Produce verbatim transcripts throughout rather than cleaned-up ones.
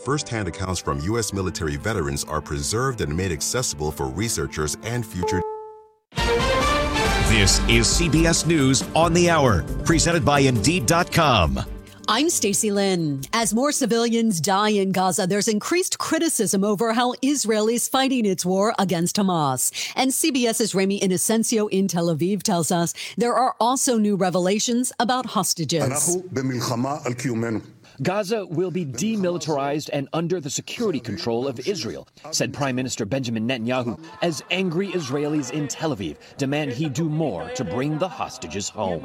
first-hand accounts from U S military veterans are preserved and made accessible for researchers and future. This is C B S News on the Hour, presented by Indeed dot com. I'm Stacey Lynn. As more civilians die in Gaza, there's increased criticism over how Israel is fighting its war against Hamas. And CBS's Remy Inocencio in Tel Aviv tells us there are also new revelations about hostages. Gaza will be demilitarized and under the security control of Israel, said Prime Minister Benjamin Netanyahu, as angry Israelis in Tel Aviv demand he do more to bring the hostages home.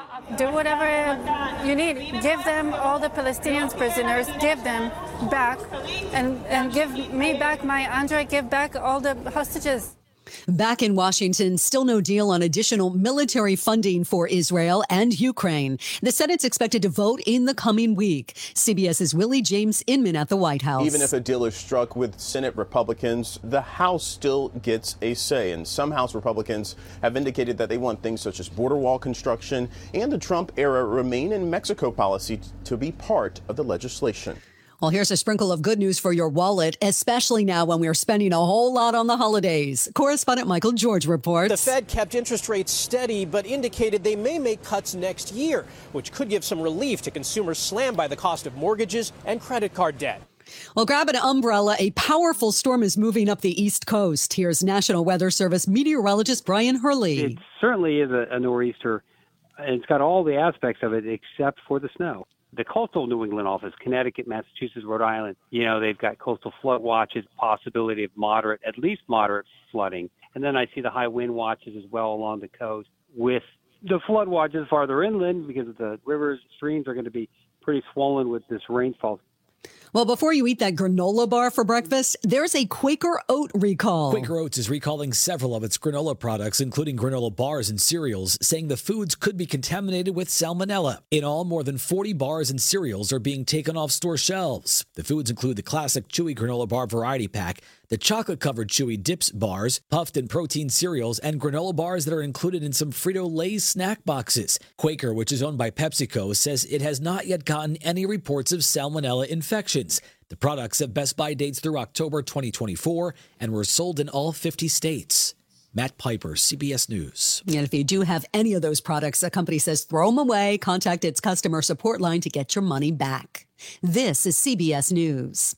Do whatever you need. Give them all the Palestinian prisoners, give them back, and, and give me back my Andre, give back all the hostages. Back in Washington, still no deal on additional military funding for Israel and Ukraine. The Senate's expected to vote in the coming week. CBS's Willie James Inman at the White House. Even if a deal is struck with Senate Republicans, the House still gets a say. And some House Republicans have indicated that they want things such as border wall construction and the Trump-era Remain in Mexico policy to be part of the legislation. Well, here's a sprinkle of good news for your wallet, especially now when we're spending a whole lot on the holidays. Correspondent Michael George reports. The Fed kept interest rates steady, but indicated they may make cuts next year, which could give some relief to consumers slammed by the cost of mortgages and credit card debt. Well, grab an umbrella. A powerful storm is moving up the East Coast. Here's National Weather Service meteorologist Brian Hurley. It certainly is a, a nor'easter. It's got all the aspects of it except for the snow. The coastal New England office, Connecticut, Massachusetts, Rhode Island, you know, they've got coastal flood watches, possibility of moderate, at least moderate flooding. And then I see the high wind watches as well along the coast with the flood watches farther inland because the rivers, streams are going to be pretty swollen with this rainfall. Well, before you eat that granola bar for breakfast, there's a Quaker Oat recall. Quaker Oats is recalling several of its granola products, including granola bars and cereals, saying the foods could be contaminated with salmonella. In all, more than forty bars and cereals are being taken off store shelves. The foods include the classic chewy granola bar variety pack, the chocolate-covered chewy dips bars, puffed and protein cereals, and granola bars that are included in some Frito-Lay snack boxes. Quaker, which is owned by PepsiCo, says it has not yet gotten any reports of salmonella infections. The products have Best Buy dates through October twenty twenty-four and were sold in all fifty states. Matt Piper, C B S News. And if you do have any of those products, the company says throw them away. Contact its customer support line to get your money back. This is C B S News.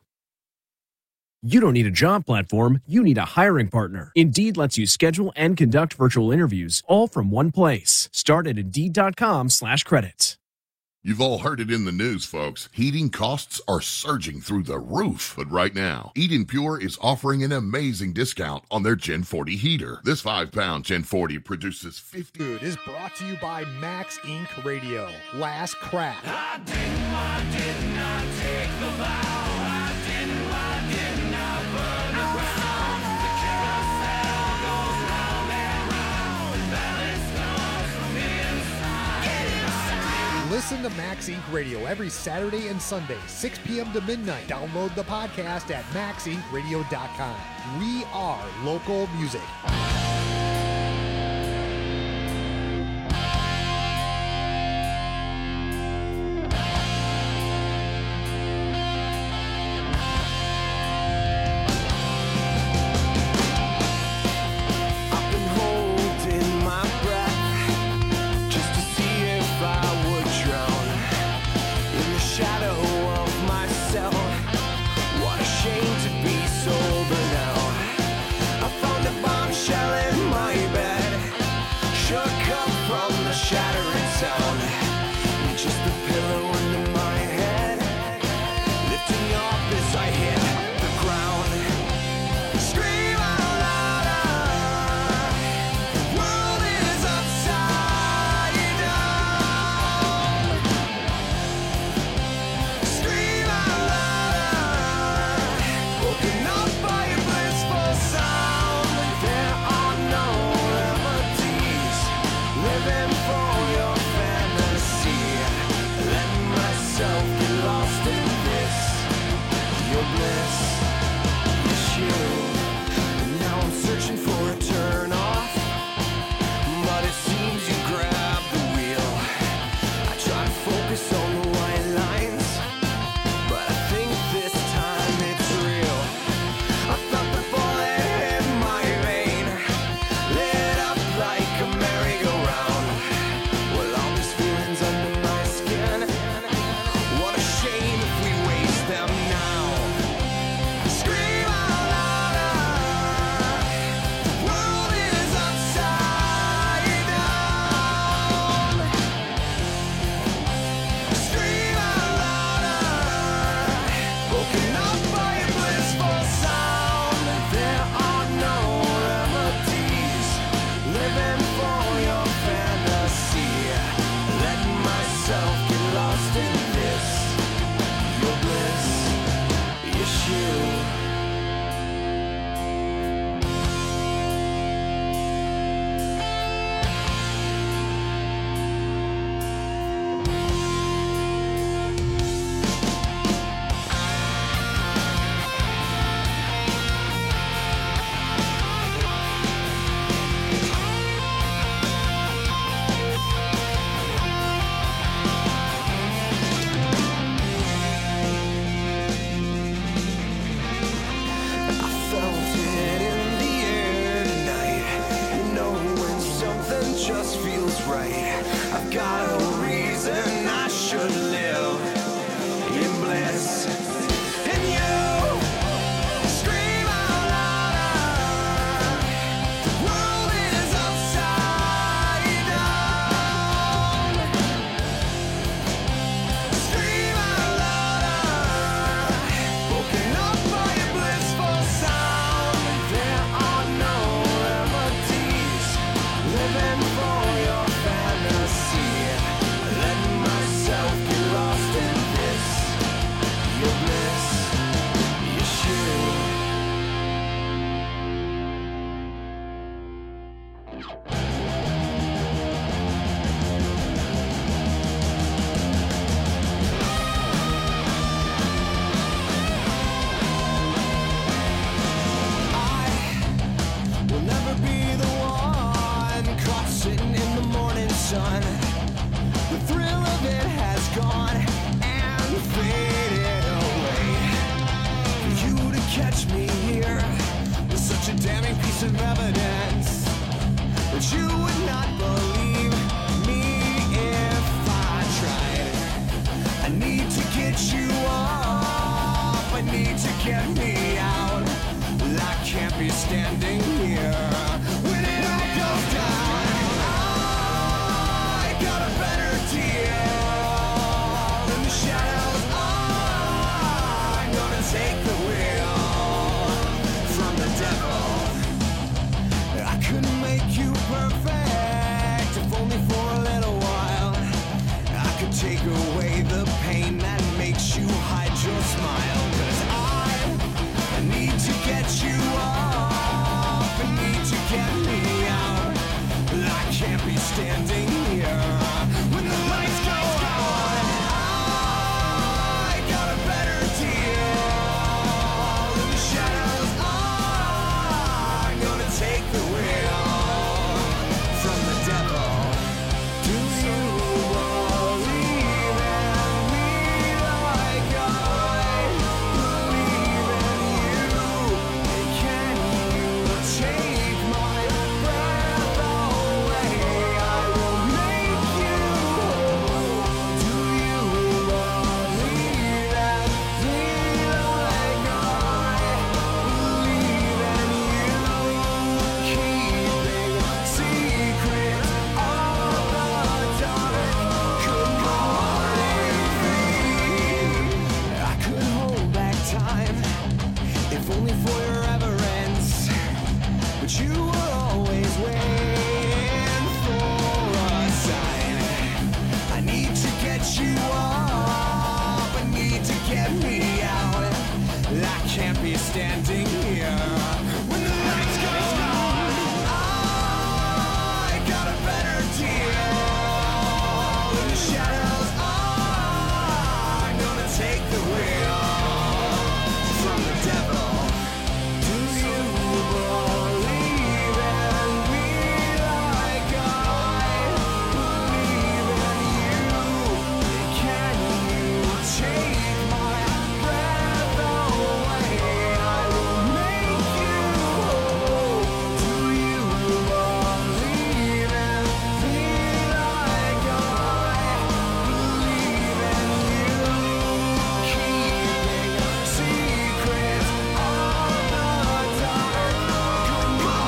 You don't need a job platform, you need a hiring partner. Indeed lets you schedule and conduct virtual interviews all from one place. Start at Indeed.com slash credits. You've all heard it in the news, folks. Heating costs are surging through the roof. But right now, Eden Pure is offering an amazing discount on their Gen forty heater. This five pound Gen forty produces fifty... Food is brought to you by Max Incorporated. Radio. Last crack. I didn't, I did not take the vow. I didn't, I did not burn the ground. The carousel goes round and round. Balance comes from inside. Listen to Max Incorporated. Radio every Saturday and Sunday, six p.m. to midnight. Download the podcast at max inc radio dot com. We are local music. Shall catch me here with such a damning piece of evidence that you would not believe me if I tried. I need to get you off, I need to get me out. I can't be standing here when it all goes down. I got a better deal in the shadows. I'm gonna take the wheel from the devil. I couldn't make you perfect if only for a little while. I could take away the pain that makes you hide your smile. 'Cause I, I need to get you off, I need to get me out. I can't be standing here when the lights go out. I got a better deal in the shadows. I'm gonna take the wheel from the devil. Do you believe in me like I believe in you? Can you take my breath away? I will make you whole. Do you believe that me like I believe in you? Keeping secrets of the dark could go I could hold back time if only for your reverence, but you were always waiting for a sign. I need to get you off, I need to get me out. I can't be standing here when the lights go out. I got a better deal in the shadows. I'm gonna take the wheel from the devil. Do you believe in me like I believe in you? Can you take my breath away? I will make you whole. Do you believe in me like I believe in you? Keeping secrets of the dark could go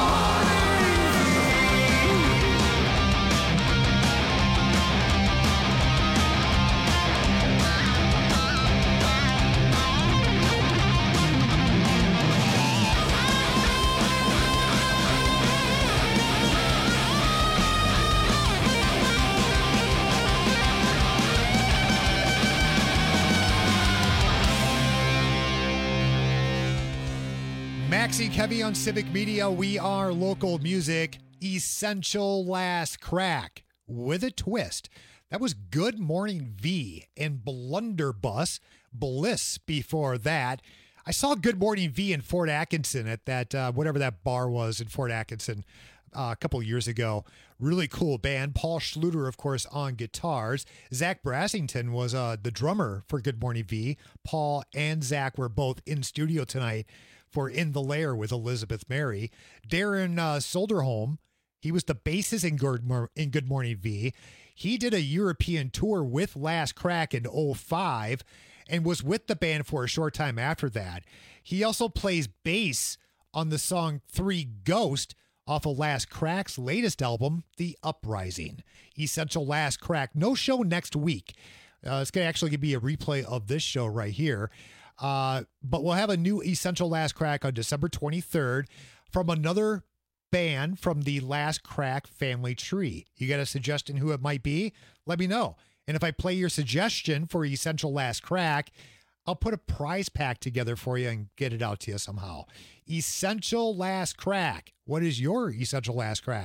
Maxie Kevy on Civic Media. We are local music. Essential Last Crack with a twist. That was Good Morning V and Blunderbuss. Bliss before that. I saw Good Morning V in Fort Atkinson at that, uh, whatever that bar was in Fort Atkinson uh, a couple years ago. Really cool band. Paul Schluter, of course, on guitars. Zach Brassington was uh, the drummer for Good Morning V. Paul and Zach were both in studio tonight for In the Lair with Elizabeth Mary. Darren uh, Solderholm, he was the bassist in Good, Mor- in Good Morning V. He did a European tour with Last Crack in oh five and was with the band for a short time after that. He also plays bass on the song Three Ghost off of Last Crack's latest album, The Uprising. Essential Last Crack. No show next week. Uh, it's going to actually be a replay of this show right here. Uh, but we'll have a new Essential Last Crack on December twenty-third from another band from the Last Crack family tree. You got a suggestion who it might be? Let me know. And if I play your suggestion for Essential Last Crack, I'll put a prize pack together for you and get it out to you somehow. Essential Last Crack. What is your Essential Last Crack?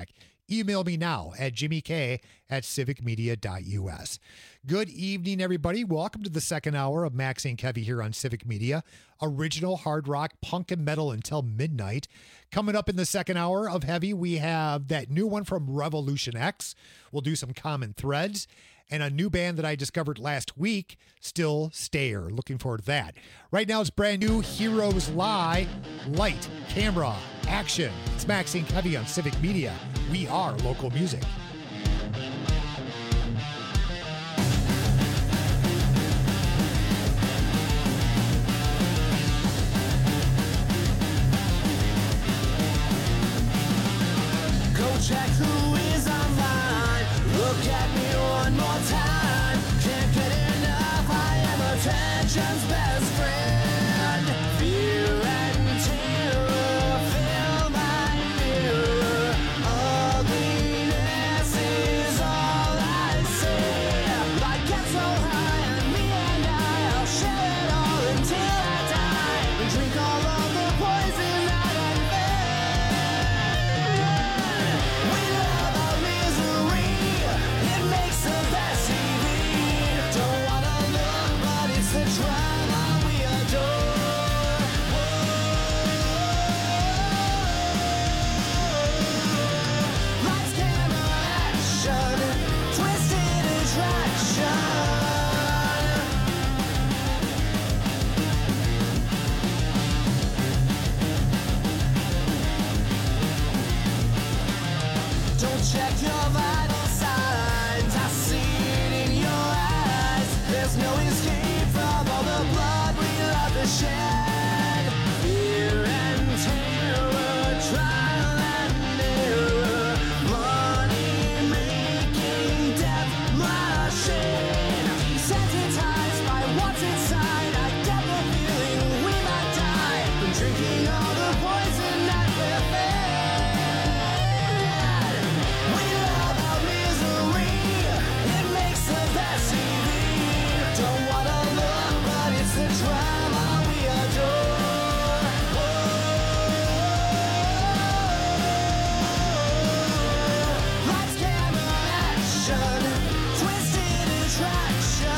email me now at jimmy k at civic media dot u s. Good evening, everybody. Welcome to the second hour of Max and Kevy here on Civic Media. Original hard rock, punk, and metal until midnight. Coming up in the second hour of Heavy, we have that new one from Revolution X. We'll do some common threads. And a new band that I discovered last week, Still Stayer. Looking forward to that. Right now, it's brand new Heroes Lie. Light, camera, action. It's Max and Kevy on Civic Media. We are local music. Go check who is online. Look at me one more time. Can't get enough. I am attention's best friend. Fear and terror fill my mirror. Ugliness is all I see. Light gets so high, and me and I, I'll share it all until I die. And drink all of the poison that I fed. We love our misery. It makes the best T V. Don't wanna look, but it's the drama we adore. Lights, camera, action. Twisted attraction. Don't check your vital signs. I see it in your eyes. There's no escape from all the blood we love to shed. Fear and terror, trial and error. Money making, death machine. Desensitized by what's inside. I get the feeling we might die from drinking all the poison that we're fed. We love our misery. It makes the best T V. Don't wanna look, but it's the drama we adore. Lights, camera, action. Twisted attraction.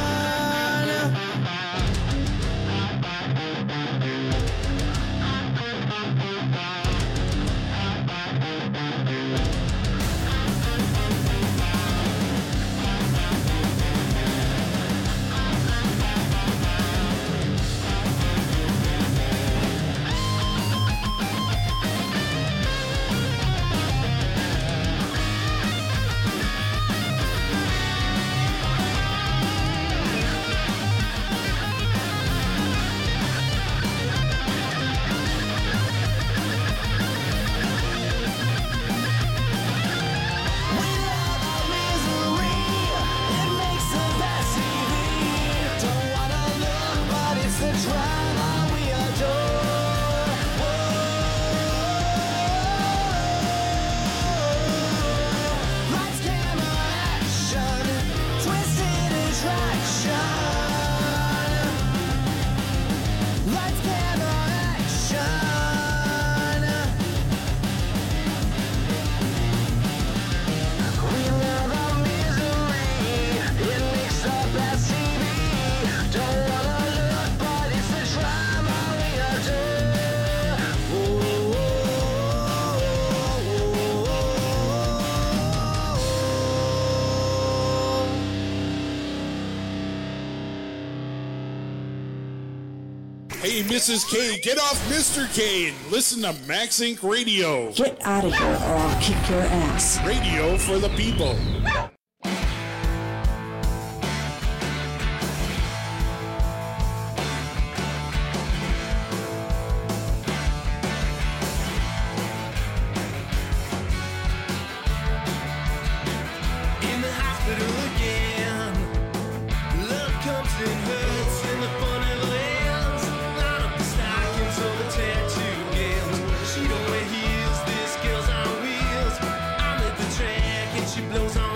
We love our misery. It makes the best T V. Don't wanna look, but it's the drama we adore. Lights, camera, action. Twisted attraction. Lights, camera, action. We love our misery. It makes the best T V. Don't wanna look, but it's the drama we adore. Hey, Missus K, get off Mister K and listen to Max Incorporated. Radio. Get out of here or I'll kick your ass. Radio for the people. In the hospital again. Love comes and hurts and the fun never ends. Line up the stockings on the tattoo gills. She don't wear heels, this girl's on wheels. I'm at the track and she blows on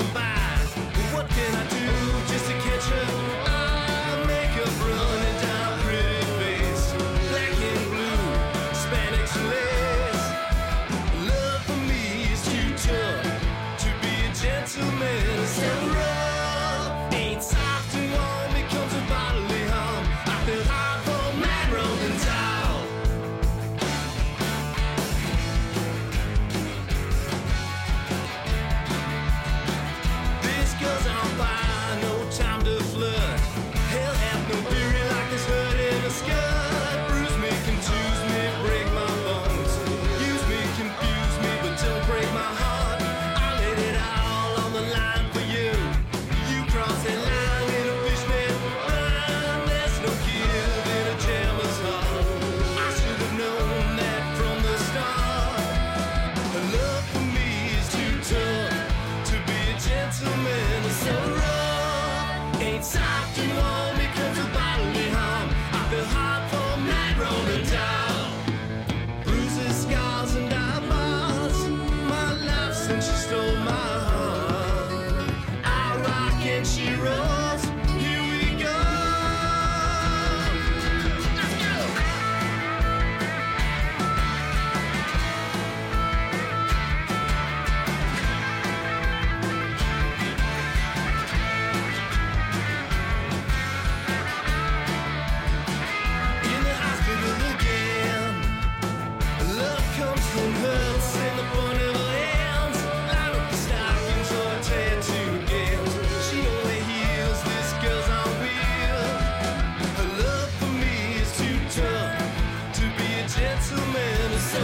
so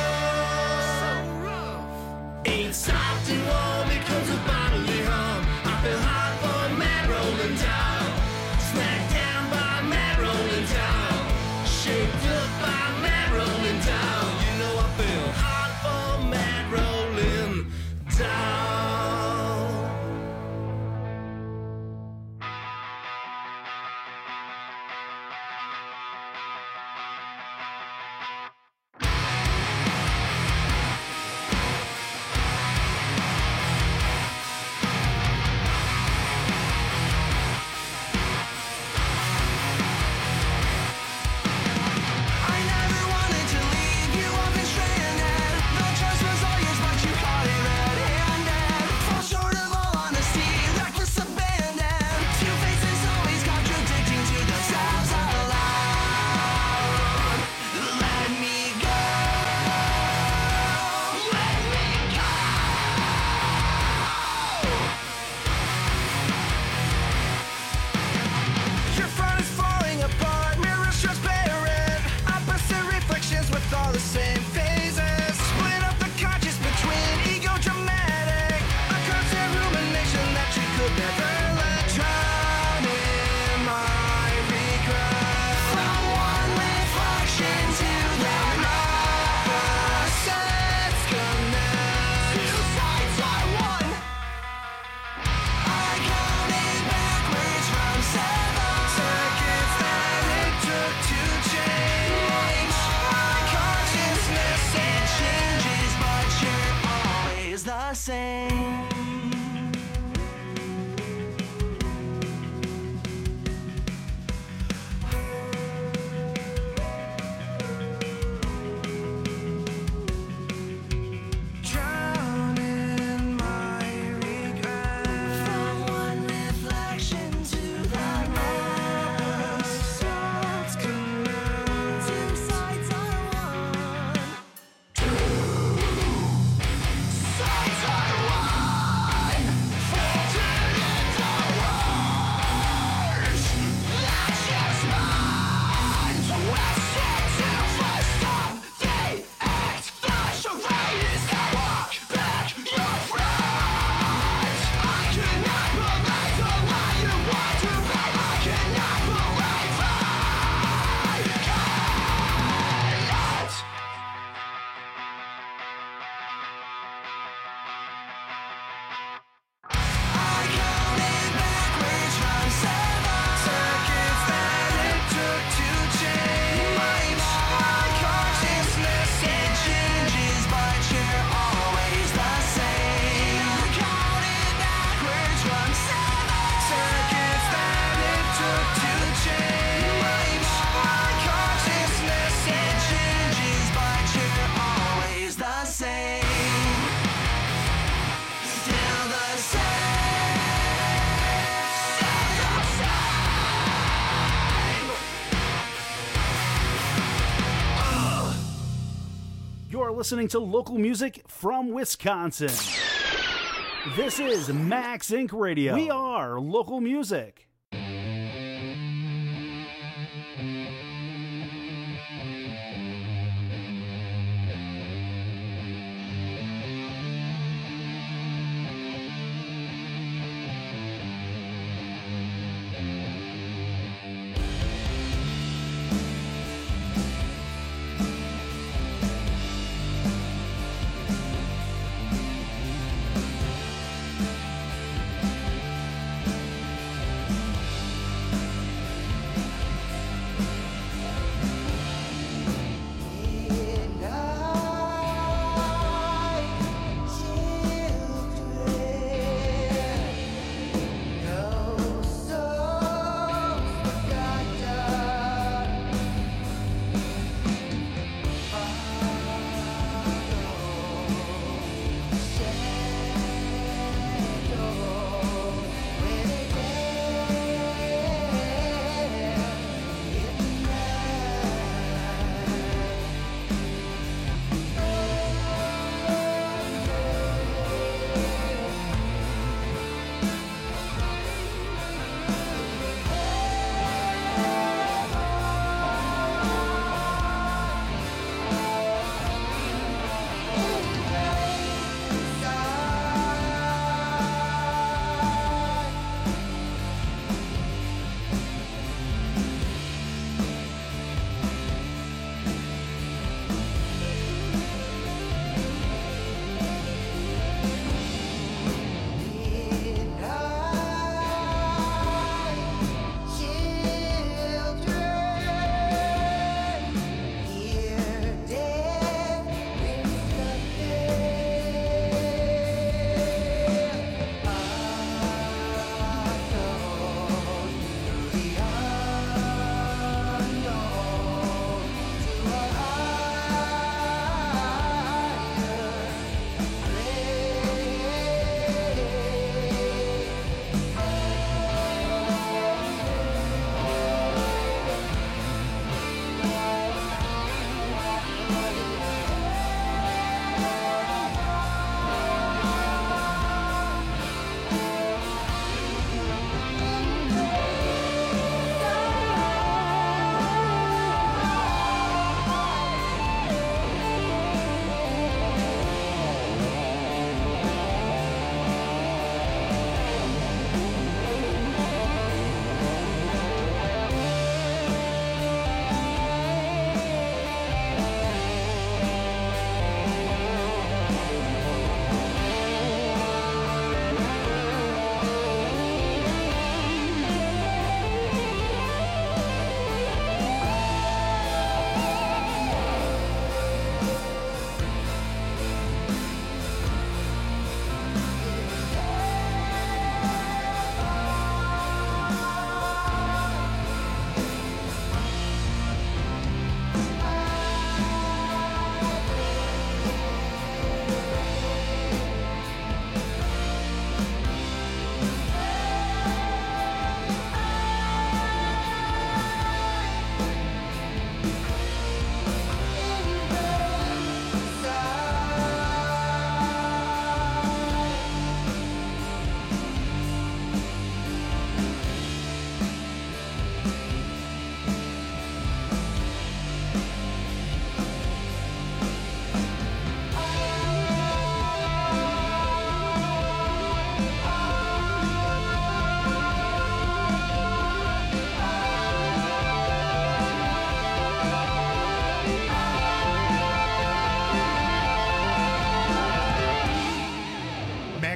rough. Ain't soft and warm, it comes with bodily harm. I feel hot for Matt rolling down. Smacked down by Matt rolling down. Shaped up by Matt rolling down. You know I feel hot for Matt rolling down. You're listening to local music from Wisconsin. This is Max Incorporated. Radio. We are local music.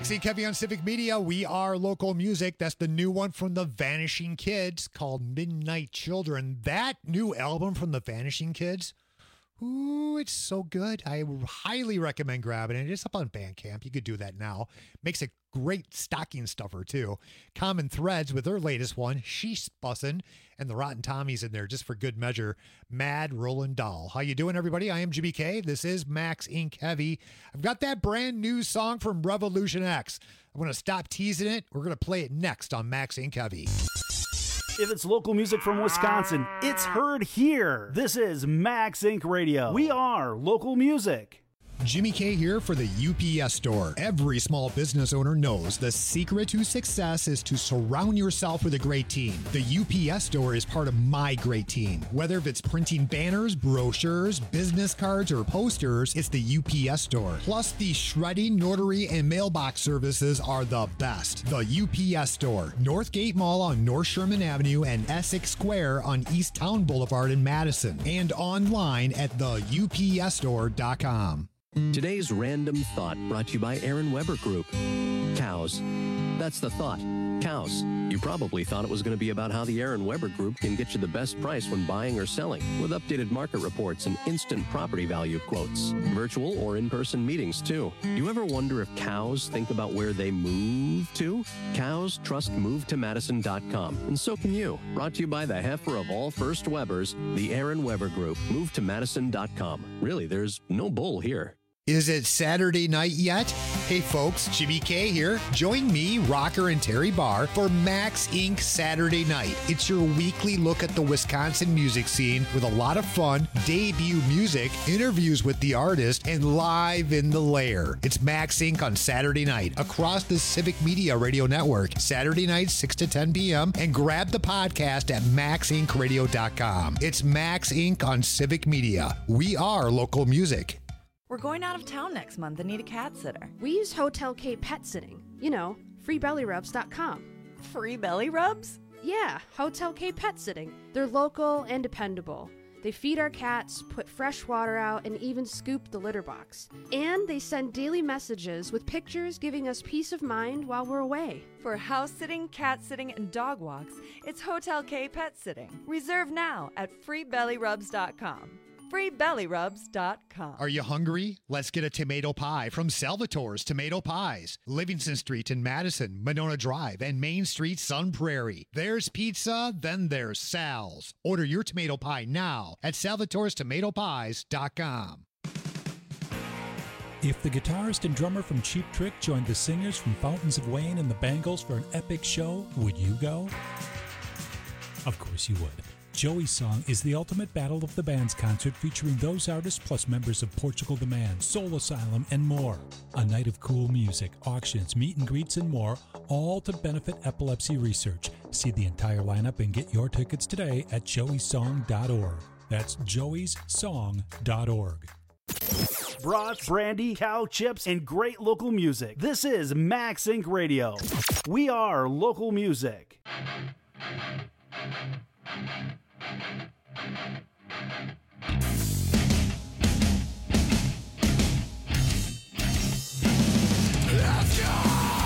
Maxie Kevy on Civic Media. We are local music. That's the new one from the Vanishing Kids called Midnight Children. That new album from the Vanishing Kids, ooh, it's so good. I highly recommend grabbing it. It's up on Bandcamp. You could do that now. Makes a great stocking stuffer, too. Common Threads with their latest one, She's Bussin', and the Rotten Tommies in there just for good measure. Mad Rollin' Doll. How you doing, everybody? I am Jimmy K. This is Max Inc Heavy. I've got that brand new song from Revolution X. I'm going to stop teasing it. We're going to play it next on Max Inc Heavy. If it's local music from Wisconsin, it's heard here. This is Max Inc Radio. We are local music. Jimmy K here for the U P S Store. Every small business owner knows the secret to success is to surround yourself with a great team. The U P S Store is part of my great team. Whether it's printing banners, brochures, business cards, or posters, it's the U P S Store. Plus, the shredding, notary, and mailbox services are the best. The U P S Store. Northgate Mall on North Sherman Avenue and Essex Square on East Town Boulevard in Madison. And online at the U P S store dot com. Today's Random Thought brought to you by Aaron Weber Group. Cows. That's the thought. Cows. You probably thought it was going to be about how the Aaron Weber Group can get you the best price when buying or selling, with updated market reports and instant property value quotes. Virtual or in-person meetings, too. Do you ever wonder if cows think about where they move to? Cows trust move to madison dot com, and so can you. Brought to you by the heifer of all first Webers, the Aaron Weber Group. move to madison dot com. Really, there's no bull here. Is it Saturday night yet? Hey folks, Jimmy K here. Join me, Rocker, and Terry Barr for Max Inc Saturday Night. It's your weekly look at the Wisconsin music scene with a lot of fun, debut music, interviews with the artist, and live in the lair. It's Max Inc on Saturday night across the Civic Media Radio Network. Saturday night, six to ten p.m. And grab the podcast at max inc radio dot com. It's Max Inc on Civic Media. We are local music. We're going out of town next month and need a cat sitter. We use Hotel K Pet Sitting. You know, free belly rubs dot com. Free belly rubs? Yeah, Hotel K Pet Sitting. They're local and dependable. They feed our cats, put fresh water out, and even scoop the litter box. And they send daily messages with pictures giving us peace of mind while we're away. For house sitting, cat sitting, and dog walks, it's Hotel K Pet Sitting. Reserve now at free belly rubs dot com. free belly rubs dot com. Are you hungry? Let's get a tomato pie from Salvatore's Tomato Pies. Livingston Street in Madison, Monona Drive, and Main Street, Sun Prairie. There's pizza, then there's Sal's. Order your tomato pie now at salvatores tomato pies dot com. If the guitarist and drummer from Cheap Trick joined the singers from Fountains of Wayne and the Bangles for an epic show, would you go? Of course you would. Joey's Song is the ultimate Battle of the Bands concert featuring those artists plus members of Portugal the Man, Soul Asylum, and more. A night of cool music, auctions, meet and greets, and more, all to benefit epilepsy research. See the entire lineup and get your tickets today at joey song dot org. That's joeys song dot org. Brats, brandy, cow chips, and great local music. This is Max Inc Radio. We are local music. Let's go!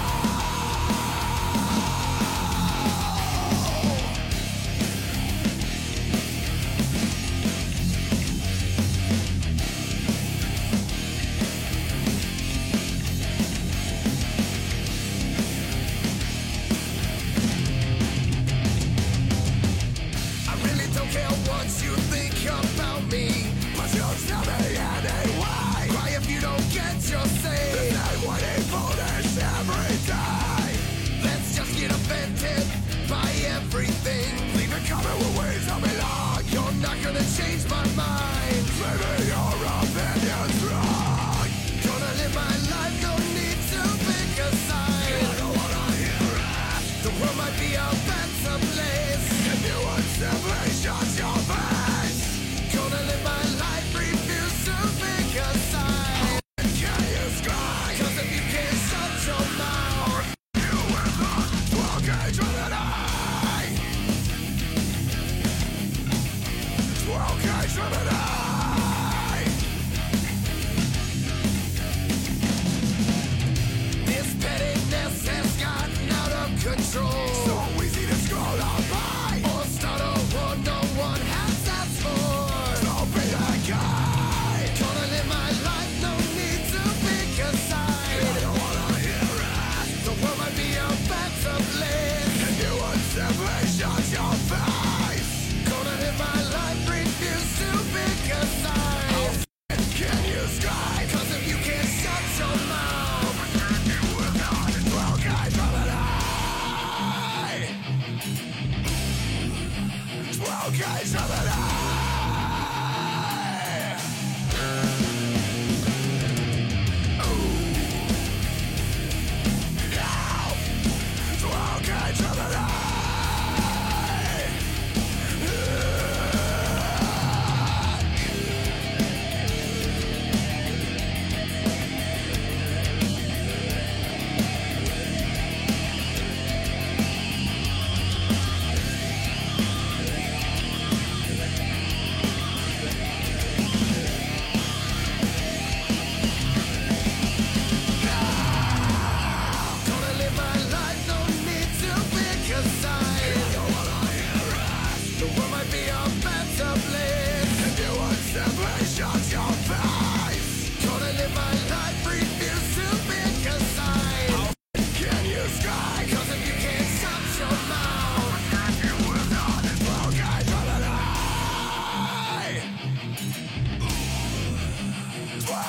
You think about me, but you'll tell me anyway. Why if you don't get your say? The same waiting for this every day. Let's just get offended by everything. Leave it coming with ways I belong. You're not gonna change my mind. Maybe your opinion's wrong. Gonna live my life, no need to pick a side. I don't wanna hear it. The world might be a better place if you would simply shut your face. Gonna live my life, refuse to pick a side. Can you scry? Cause if you can't shut your mouth, you will not twelve gauge with an eye. twelve gauge with an eye. This petty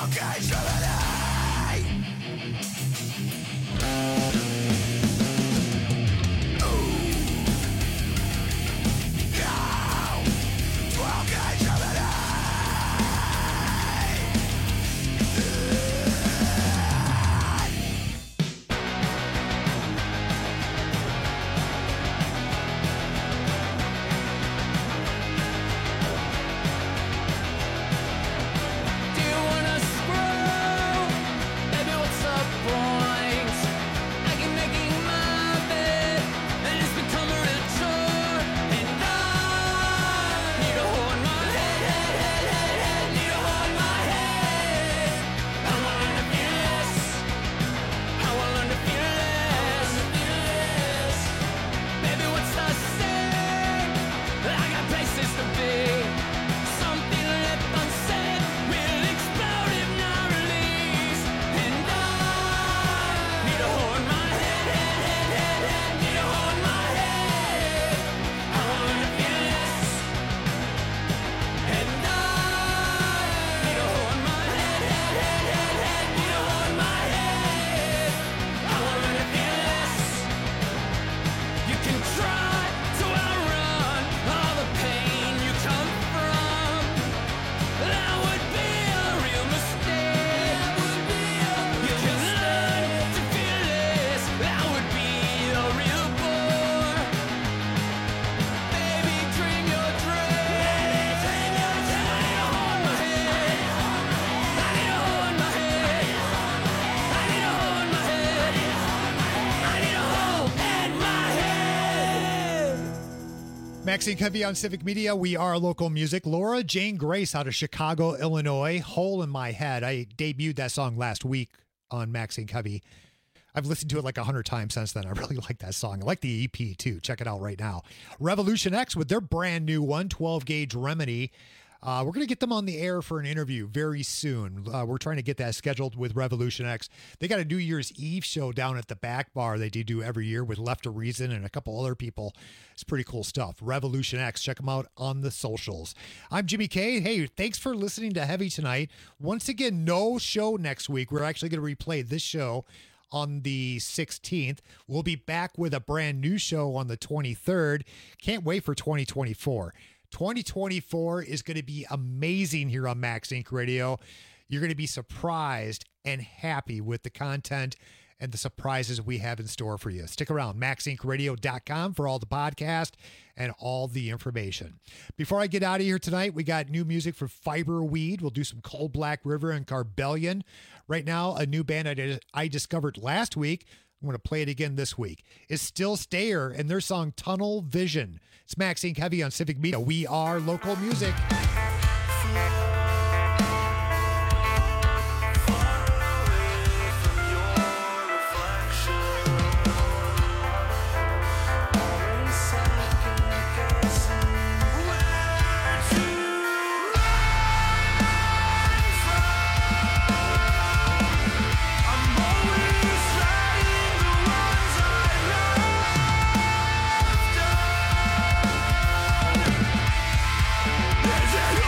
Maxine Covey on Civic Media. We are local music. Laura Jane Grace out of Chicago, Illinois. Hole in My Head. I debuted that song last week on Maxine Covey. I've listened to it like a hundred times since then. I really like that song. I like the E P too. Check it out right now. Revolution X with their brand new one, twelve gauge Remedy. Uh, we're going to get them on the air for an interview very soon. Uh, we're trying to get that scheduled with Revolution X. They got a New Year's Eve show down at the Back Bar they do, do every year with Left to Reason and a couple other people. It's pretty cool stuff. Revolution X. Check them out on the socials. I'm Jimmy K. Hey, thanks for listening to Heavy tonight. Once again, no show next week. We're actually going to replay this show on the sixteenth. We'll be back with a brand new show on the twenty-third. Can't wait for twenty twenty-four. twenty twenty-four is going to be amazing here on Max Inc Radio. You're going to be surprised and happy with the content and the surprises we have in store for you. Stick around, max inc radio dot com for all the podcast and all the information. Before I get out of here tonight, we got new music for Fiberweed. We'll do some Cold Black River and Carbellion. Right now, a new band I, I discovered last week. I'm going to play it again this week. It's Still Stayer and their song Tunnel Vision. It's Max Inc Heavy on Civic Media. We are local music. There's a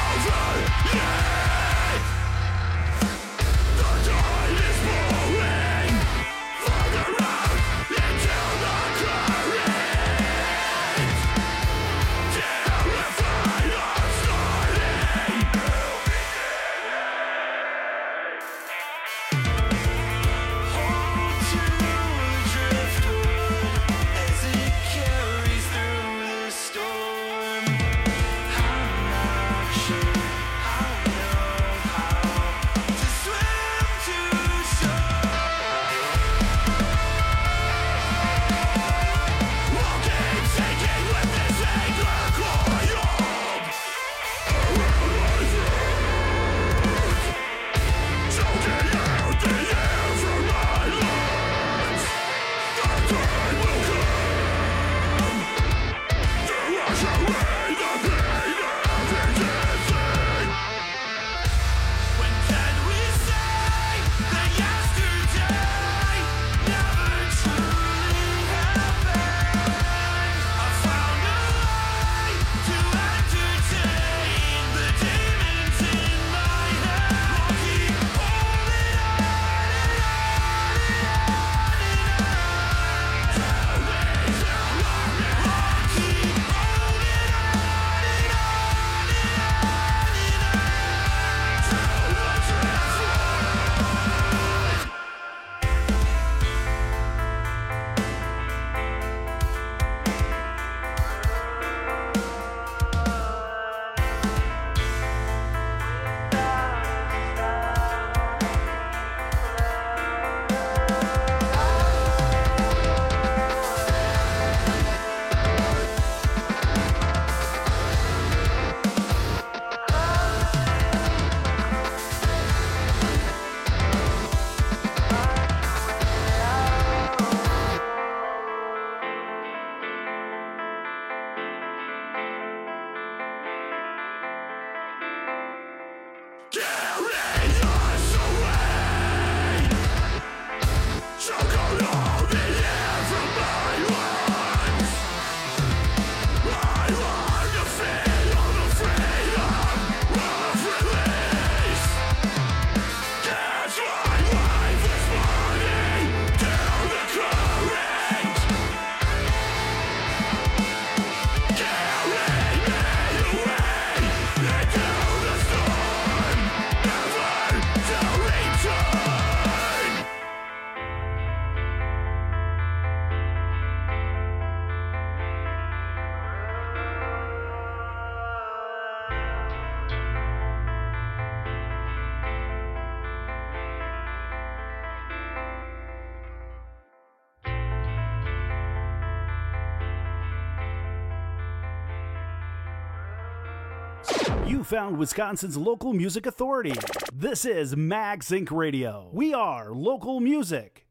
You found Wisconsin's local music authority. This is Max Inc Radio. We are local music.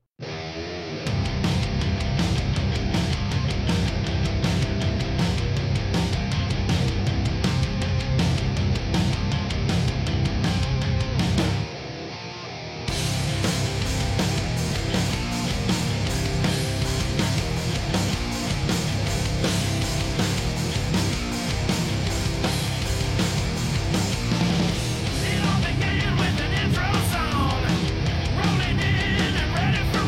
It all began with an intro song, rolling in and ready for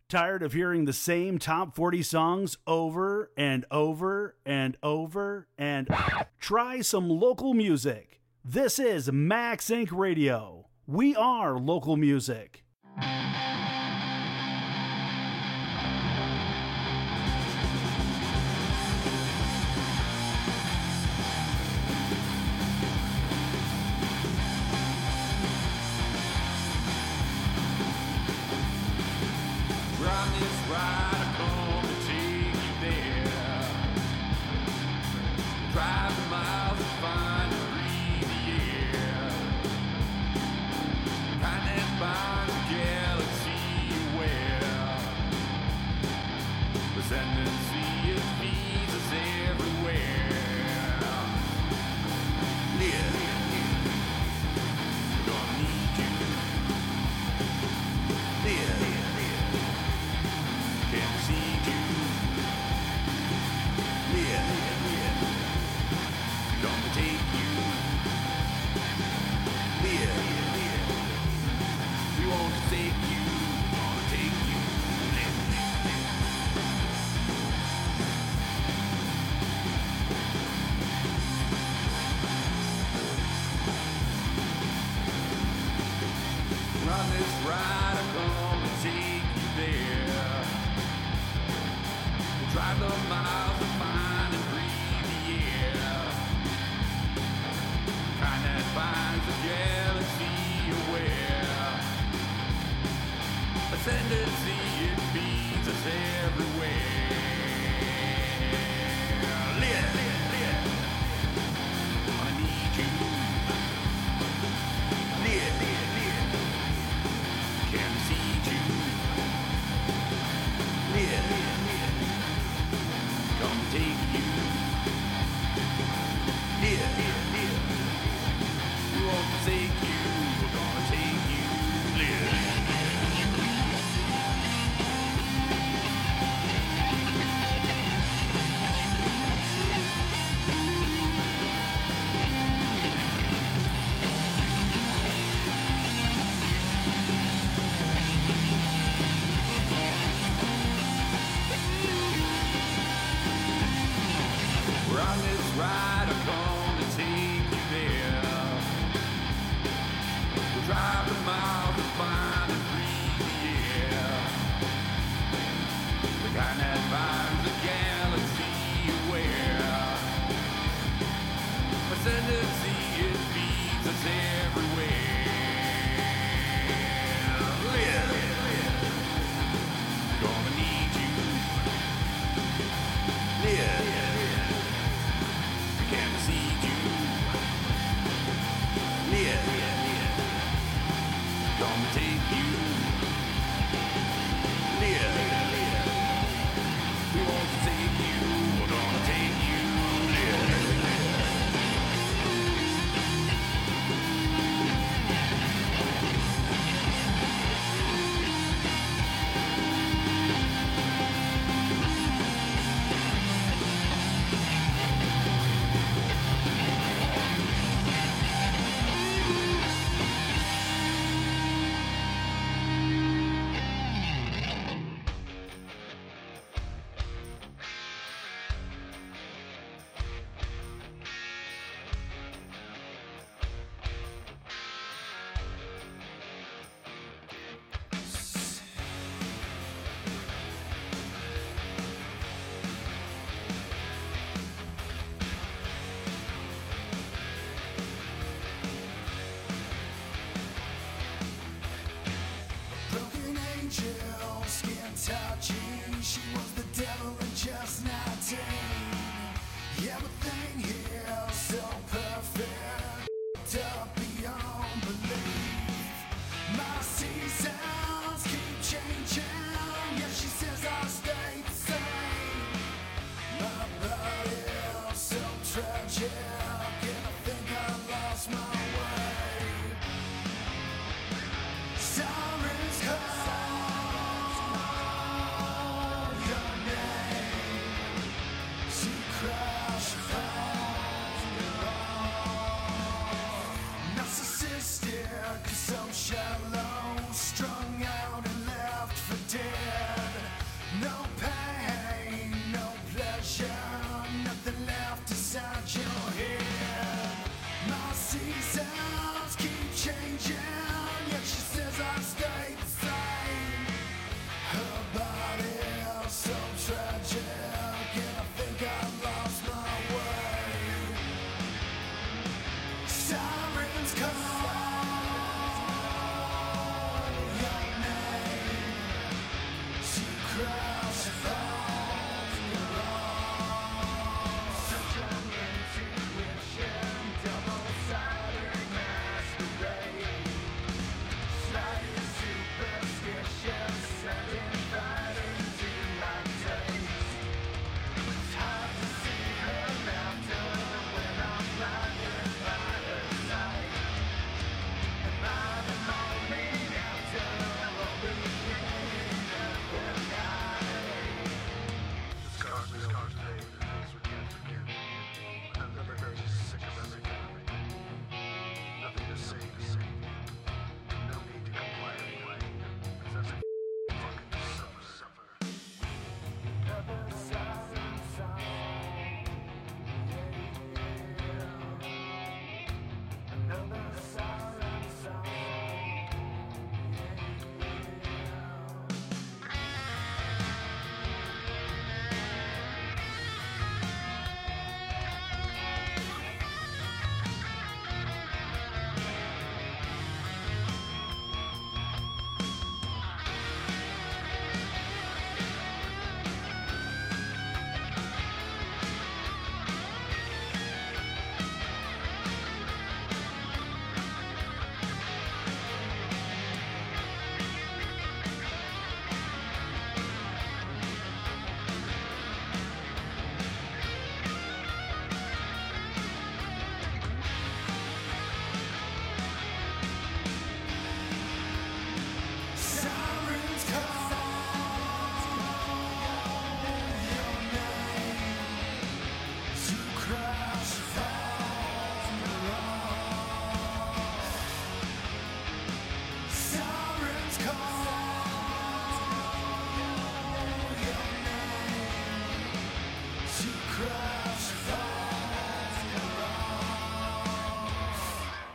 Tired of hearing the same top forty songs over and over and over and try some local music. This is Max Inc Radio. We are local music.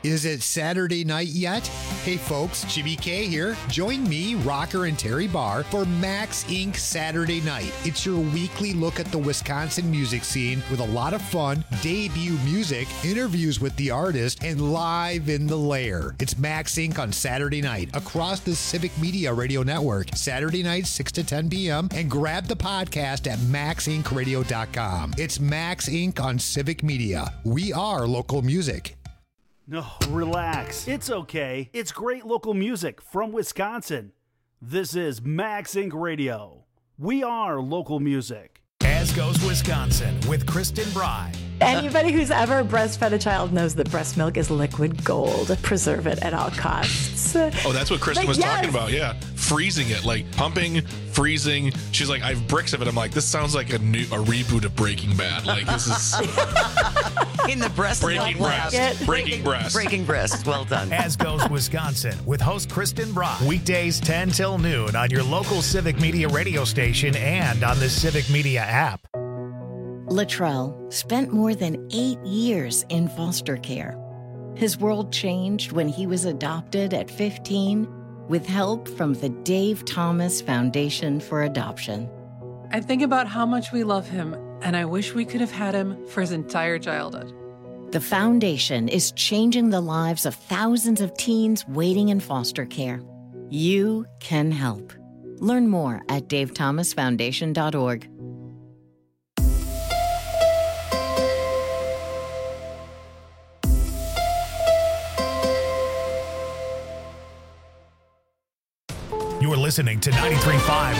Is it Saturday night yet? Hey folks, Jimmy K here. Join me, Rocker and Terry Barr for Max Incorporated Saturday Night. It's your weekly look at the Wisconsin music scene with a lot of fun, debut music, interviews with the artist, and live in the lair. It's Max Incorporated on Saturday night across the Civic Media Radio Network, Saturday night, six to ten p.m., and grab the podcast at max inc radio dot com. It's Max Incorporated on Civic Media. We are local music. No, relax. It's okay. It's great local music from Wisconsin. This is Max Incorporated Radio. We are local music. As goes Wisconsin with Kristen Bry. Anybody who's ever breastfed a child knows that breast milk is liquid gold. Preserve it at all costs. Oh, that's what Kristen But was yes. talking about. Yeah. Freezing it, like pumping, freezing. She's like, I have bricks of it. I'm like, this sounds like a new a reboot of Breaking Bad. Like, this is in the breast breaking milk breast. lab. Breaking breast. Breaking breast. Well done. As goes Wisconsin with host Kristen Bry. Weekdays ten till noon on your local Civic Media radio station and on the Civic Media app. Latrell spent more than eight years in foster care. His world changed when he was adopted at fifteen with help from the Dave Thomas Foundation for Adoption. I think about how much we love him, and I wish we could have had him for his entire childhood. The foundation is changing the lives of thousands of teens waiting in foster care. You can help. Learn more at dave thomas foundation dot org. You're listening to ninety-three point five